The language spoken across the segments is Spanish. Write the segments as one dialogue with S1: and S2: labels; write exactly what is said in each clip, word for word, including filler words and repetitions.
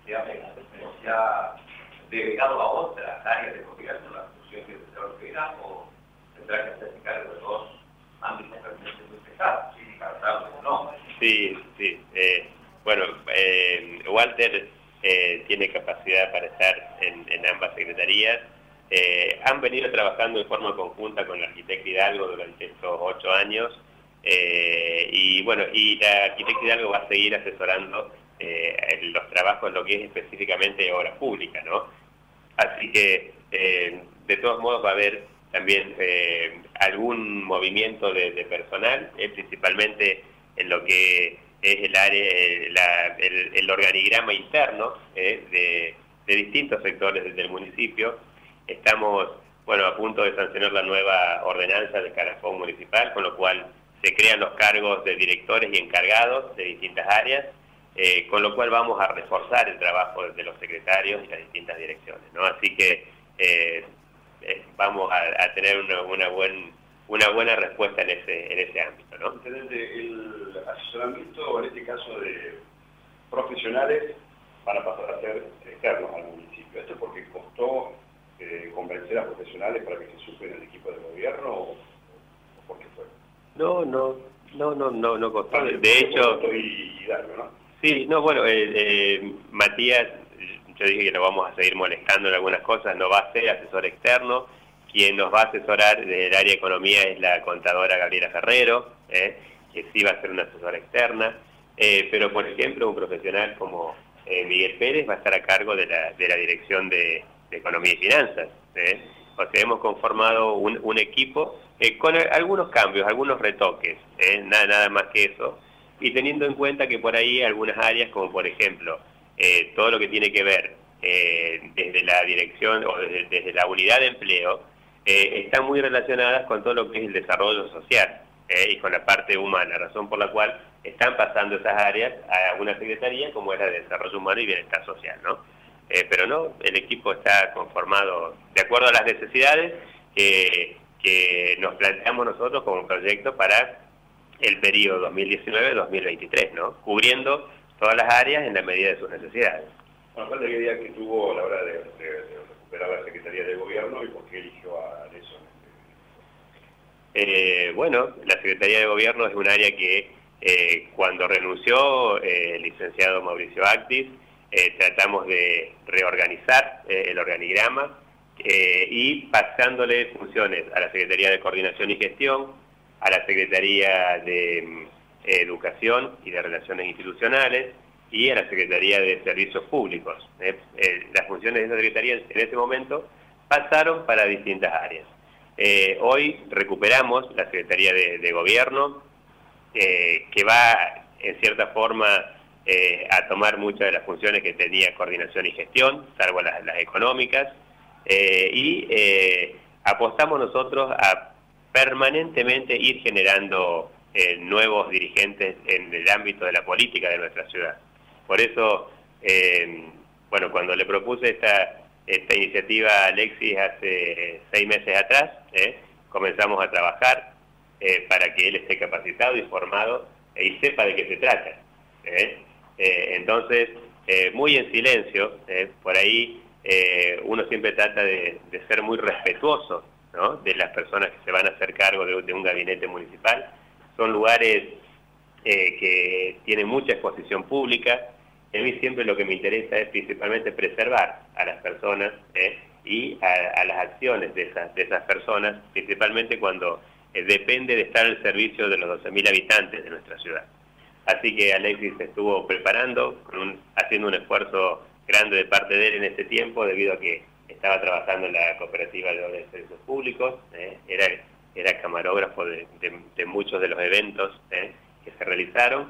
S1: se ha, se ha delegado a otras áreas de gobierno la función que se requiera, o tendrá que hacerse cargo de dos ámbitos realmente muy pesados, sin descartarlo o no.
S2: Sí, sí. Eh, bueno, eh, Walter eh, tiene capacidad para estar en, en ambas secretarías. Eh, han venido trabajando en forma conjunta con la arquitecta Hidalgo durante estos ocho años. Eh, y bueno, y la arquitecta Hidalgo va a seguir asesorando eh, en los trabajos, lo que es específicamente obra pública, ¿no? Así que, eh, de todos modos, va a haber también eh, algún movimiento de, de personal, eh, principalmente en lo que es el área, eh, la, el, el organigrama interno eh, de, de distintos sectores del municipio. Estamos, bueno, a punto de sancionar la nueva ordenanza del escalafón municipal, con lo cual se crean los cargos de directores y encargados de distintas áreas, eh, con lo cual vamos a reforzar el trabajo de los secretarios y las distintas direcciones, ¿no? Así que eh, eh, vamos a, a tener una, una, buen, una buena respuesta en ese, en ese ámbito, ¿no?
S3: El asesoramiento, en este caso, de profesionales van a pasar a ser externos al municipio. ¿Esto es porque costó eh, convencer a profesionales para que se sumen al equipo de gobierno o, o por qué fue?
S2: No, no, no, no, no, no costó.
S3: Vale,
S2: de hecho,
S3: y, y darlo, ¿no?
S2: Sí, no, bueno, eh, eh, Matías, yo dije que lo vamos a seguir molestando en algunas cosas, no va a ser asesor externo. Quien nos va a asesorar del área de economía es la contadora Gabriela Ferrero, eh, que sí va a ser una asesora externa, eh, pero por ejemplo un profesional como eh, Miguel Pérez va a estar a cargo de la, de la dirección de, de economía y finanzas. Eh. O sea, hemos conformado un, un equipo eh, con algunos cambios, algunos retoques, eh, nada, nada más que eso, y teniendo en cuenta que por ahí algunas áreas, como por ejemplo eh, todo lo que tiene que ver eh, desde la dirección o desde, desde la unidad de empleo, eh, están muy relacionadas con todo lo que es el desarrollo social eh, y con la parte humana, razón por la cual están pasando esas áreas a una secretaría como es la de Desarrollo Humano y Bienestar Social, ¿no? Eh, pero no, el equipo está conformado de acuerdo a las necesidades que, que nos planteamos nosotros como proyecto para el periodo dos mil diecinueve dos mil veintitrés, ¿no? Cubriendo todas las áreas en la medida de sus necesidades.
S3: Bueno, ¿cuál es la idea que tuvo a la hora de, de, de recuperar la Secretaría de Gobierno y por qué eligió a Alesson?
S2: Eh, bueno, la Secretaría de Gobierno es un área que eh, cuando renunció eh, el licenciado Mauricio Actis, eh, tratamos de reorganizar eh, el organigrama eh, y pasándole funciones a la Secretaría de Coordinación y Gestión, a la Secretaría de eh, Educación y de Relaciones Institucionales y a la Secretaría de Servicios Públicos. Eh, eh, las funciones de esa Secretaría en ese momento pasaron para distintas áreas. Eh, hoy recuperamos la Secretaría de, de Gobierno, eh, que va en cierta forma eh, a tomar muchas de las funciones que tenía coordinación y gestión, salvo las, las económicas, eh, y eh, apostamos nosotros a permanentemente ir generando eh, nuevos dirigentes en el ámbito de la política de nuestra ciudad. Por eso, eh, bueno, cuando le propuse esta, esta iniciativa a Alexis hace seis meses atrás, eh, comenzamos a trabajar eh, para que él esté capacitado y formado eh, y sepa de qué se trata. Eh. Eh, entonces, eh, muy en silencio, eh, por ahí eh, uno siempre trata de, de ser muy respetuoso, ¿no?, de las personas que se van a hacer cargo de, de un gabinete municipal. Son lugares eh, que tienen mucha exposición pública. A mí siempre lo que me interesa es principalmente preservar a las personas eh, y a, a las acciones de esas, de esas personas, principalmente cuando eh, depende de estar al servicio de los doce mil habitantes de nuestra ciudad. Así que Alexis se estuvo preparando, con un, haciendo un esfuerzo grande de parte de él en este tiempo, debido a que estaba trabajando en la cooperativa de obras de servicios públicos, eh, era, era camarógrafo de, de, de muchos de los eventos eh, que se realizaron,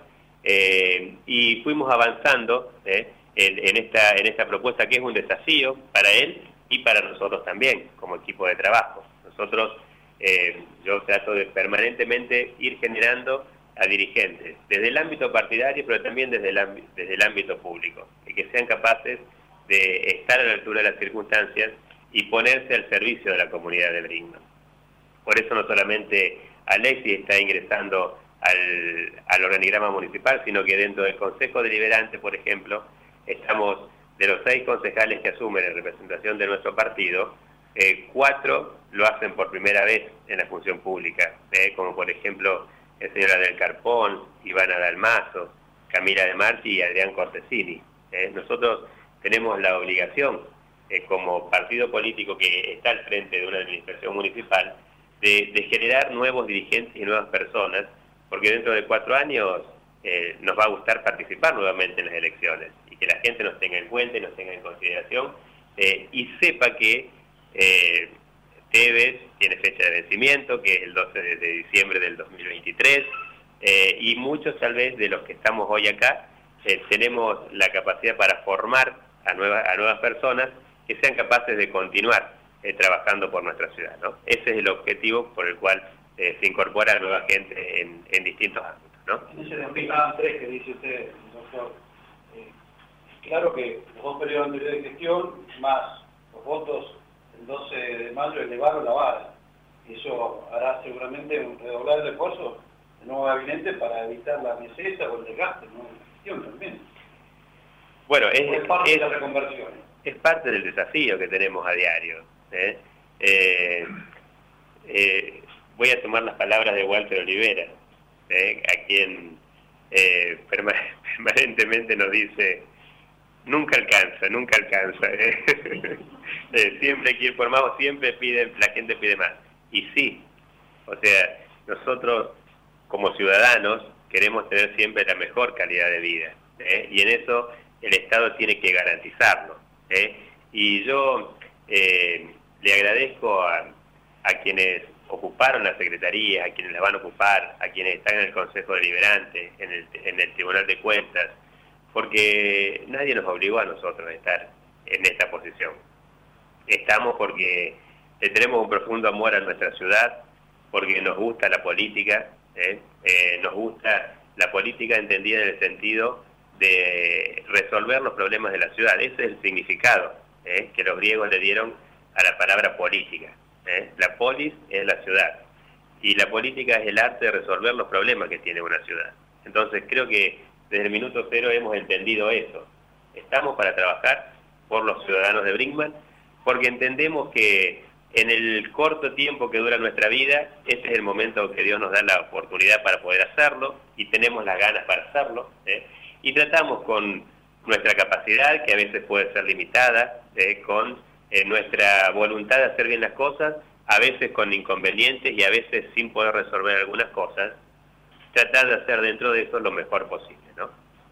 S2: eh, y fuimos avanzando eh, en, en, esta, en esta propuesta que es un desafío para él y para nosotros también, como equipo de trabajo. Nosotros, eh, yo trato de permanentemente ir generando a dirigentes, desde el ámbito partidario, pero también desde el, ámbito, desde el ámbito público, y que sean capaces de estar a la altura de las circunstancias y ponerse al servicio de la comunidad de Brinkman. Por eso no solamente Alexis está ingresando al, al organigrama municipal, sino que dentro del Consejo Deliberante, por ejemplo, estamos de los seis concejales que asumen en representación de nuestro partido, eh, cuatro lo hacen por primera vez en la función pública, eh, como por ejemplo el señor Adel Carpón, Ivana Dalmazo, Camila de Marchi y Adrián Cortesini. Eh. Nosotros tenemos la obligación, eh, como partido político que está al frente de una administración municipal, de, de generar nuevos dirigentes y nuevas personas, porque dentro de cuatro años eh, nos va a gustar participar nuevamente en las elecciones y que la gente nos tenga en cuenta y nos tenga en consideración eh, y sepa que eh, Tevez tiene fecha de vencimiento, que es el doce de diciembre del dos mil veintitrés, eh, y muchos tal vez de los que estamos hoy acá eh, tenemos la capacidad para formar a nuevas, a nuevas personas que sean capaces de continuar eh, trabajando por nuestra ciudad, ¿no? Ese es el objetivo por el cual eh, se incorpora nueva gente en, en distintos ámbitos, ¿no?
S4: En ese sentido, Andrés, que dice usted, doctor, eh, claro que los dos periodos anteriores de gestión, más los votos el doce de mayo, elevaron la vara. Y eso hará seguramente un redoblar el esfuerzo del nuevo gabinete para evitar la meseta o el desgaste, ¿no? La gestión también.
S2: Bueno, es,
S4: es parte
S2: es,
S4: de las reconversiones.
S2: Es parte del desafío que tenemos a diario. ¿eh? Eh, eh, voy a tomar las palabras de Walter Olivera, ¿eh? a quien eh, permanentemente nos dice: nunca alcanza, nunca alcanza. ¿eh? eh, siempre hay que ir por más, o siempre pide, la gente pide más. Y sí, o sea, nosotros como ciudadanos queremos tener siempre la mejor calidad de vida, ¿eh? y en eso el Estado tiene que garantizarlo. ¿eh? Y yo eh, le agradezco a, a quienes ocuparon la Secretaría, a quienes la van a ocupar, a quienes están en el Consejo Deliberante, en el, en el Tribunal de Cuentas, porque nadie nos obligó a nosotros a estar en esta posición. Estamos porque le tenemos un profundo amor a nuestra ciudad, porque nos gusta la política, ¿eh? Eh, nos gusta la política entendida en el sentido de resolver los problemas de la ciudad. Ese es el significado ¿eh? que los griegos le dieron a la palabra política. ¿eh? La polis es la ciudad, y la política es el arte de resolver los problemas que tiene una ciudad. Entonces creo que desde el minuto cero hemos entendido eso. Estamos para trabajar por los ciudadanos de Brinkmann, porque entendemos que en el corto tiempo que dura nuestra vida, este es el momento que Dios nos da la oportunidad para poder hacerlo, y tenemos las ganas para hacerlo, ¿eh? y tratamos con nuestra capacidad, que a veces puede ser limitada, ¿eh? con eh, nuestra voluntad de hacer bien las cosas, a veces con inconvenientes y a veces sin poder resolver algunas cosas, tratar de hacer dentro de eso lo mejor posible, ¿no?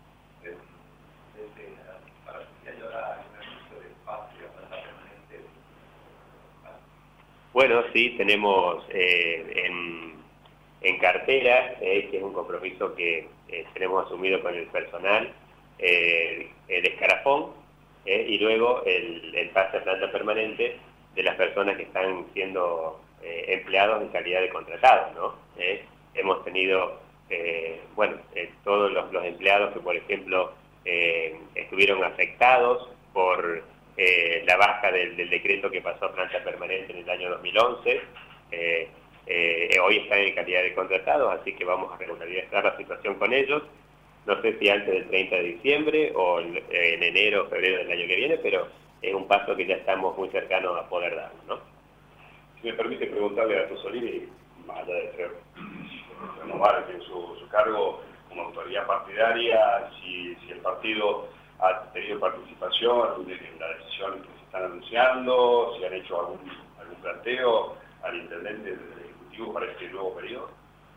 S2: Bueno, sí, tenemos eh, en, en cartera, eh, que es un compromiso que eh, tenemos asumido con el personal, eh, el escarafón eh, y luego el, el pase a planta permanente de las personas que están siendo eh, empleados en calidad de contratados, ¿no? Eh, hemos tenido, eh, bueno, eh, todos los, los empleados que, por ejemplo, eh, estuvieron afectados por Eh, la baja del, del decreto que pasó a planta permanente en el año dos mil once, eh, eh, hoy están en calidad de contratados, así que vamos a regularizar la situación con ellos, no sé si antes del treinta de diciembre o en, en enero o febrero del año que viene, pero es un paso que ya estamos muy cercanos a poder dar, ¿no?
S3: Si me permite preguntarle a Tosolini, más allá de ser renovar en su, su cargo como autoridad partidaria, si, si el partido ha tenido participación en la decisión que se están anunciando, si han hecho algún, algún planteo al intendente del Ejecutivo para este nuevo periodo.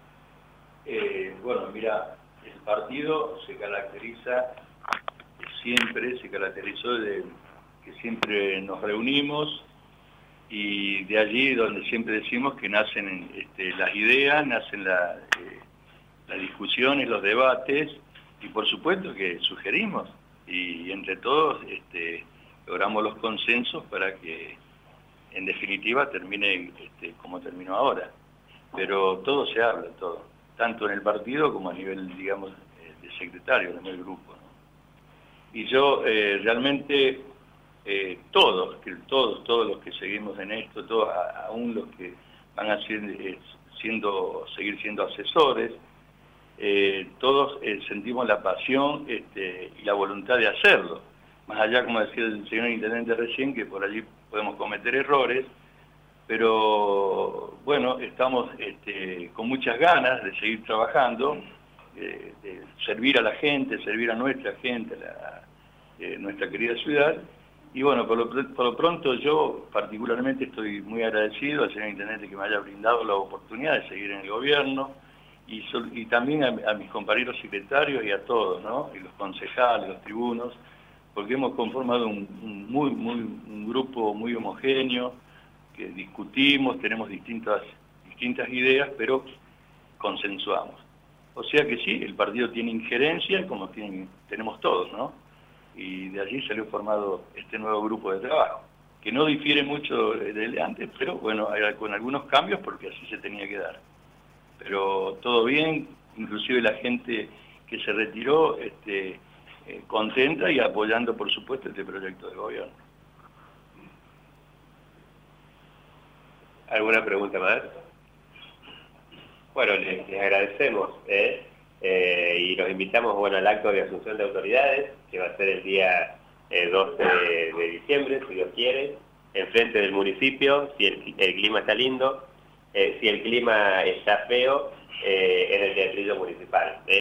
S5: Eh, bueno, mira, el partido se caracteriza, siempre se caracterizó de que siempre nos reunimos, y de allí donde siempre decimos que nacen este, las ideas, nacen la, eh, las discusiones, los debates, y por supuesto que sugerimos. Y entre todos este, logramos los consensos para que en definitiva termine este, como terminó ahora. Pero todo se habla, todo, tanto en el partido como a nivel, digamos, de secretario, en el grupo, ¿no? Y yo eh, realmente, eh, todos, que todos, todos los que seguimos en esto, todos, a, aún los que van a ser, eh, siendo, seguir siendo asesores, Eh, todos eh, sentimos la pasión este, y la voluntad de hacerlo. más allá, como decía el señor intendente recién, que por allí podemos cometer errores, pero bueno, estamos este, con muchas ganas de seguir trabajando, de, de servir a la gente, servir a nuestra gente, a la, eh, nuestra querida ciudad. Y bueno, por lo, por lo pronto yo particularmente estoy muy agradecido al señor intendente que me haya brindado la oportunidad de seguir en el gobierno, y, sol, y también a, a mis compañeros secretarios y a todos, ¿no? Y los concejales, los tribunos, porque hemos conformado un, un, muy, muy, un grupo muy homogéneo, que discutimos, tenemos distintas, distintas ideas, pero consensuamos. O sea que sí, el partido tiene injerencia, como tienen, tenemos todos, ¿no? Y de allí salió formado este nuevo grupo de trabajo, que no difiere mucho del de antes, pero bueno, con algunos cambios porque así se tenía que dar. Pero todo bien, inclusive la gente que se retiró este, eh, contenta y apoyando, por supuesto, este proyecto de gobierno.
S2: ¿Alguna pregunta más? Bueno, les, les agradecemos ¿eh? Eh, y los invitamos bueno, al acto de asunción de autoridades, que va a ser el día eh, doce de diciembre, si Dios quiere, enfrente del municipio, si el, el clima está lindo, eh, si el clima está feo, eh, en el Teatrillo Municipal. ¿eh?